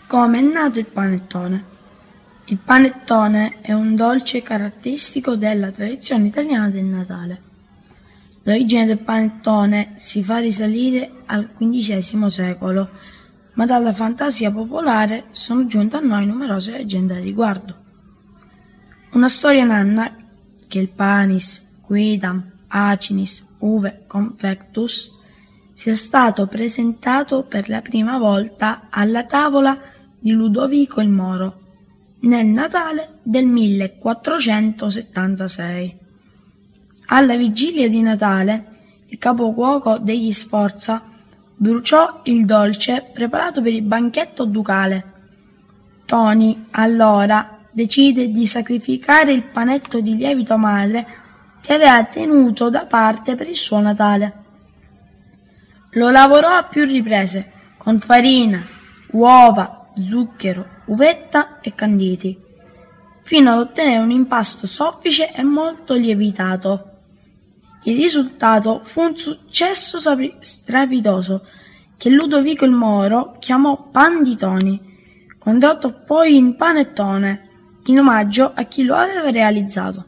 Come è nato il panettone? Il panettone è un dolce caratteristico della tradizione italiana del Natale. L'origine del panettone si fa risalire al XV secolo, ma dalla fantasia popolare sono giunte a noi numerose leggende al riguardo. Una storia nanna che il panis, quidam, acinis, uve confectus sia stato presentato per la prima volta alla tavola di Ludovico il Moro nel Natale del 1476. Alla vigilia di Natale, il capocuoco degli Sforza bruciò il dolce preparato per il banchetto ducale. Toni, allora, decide di sacrificare il panetto di lievito madre che aveva tenuto da parte per il suo Natale. Lo lavorò a più riprese, con farina, uova, zucchero, uvetta e canditi, fino ad ottenere un impasto soffice e molto lievitato. Il risultato fu un successo strepitoso che Ludovico il Moro chiamò pan di Toni, condotto poi in panettone, in omaggio a chi lo aveva realizzato.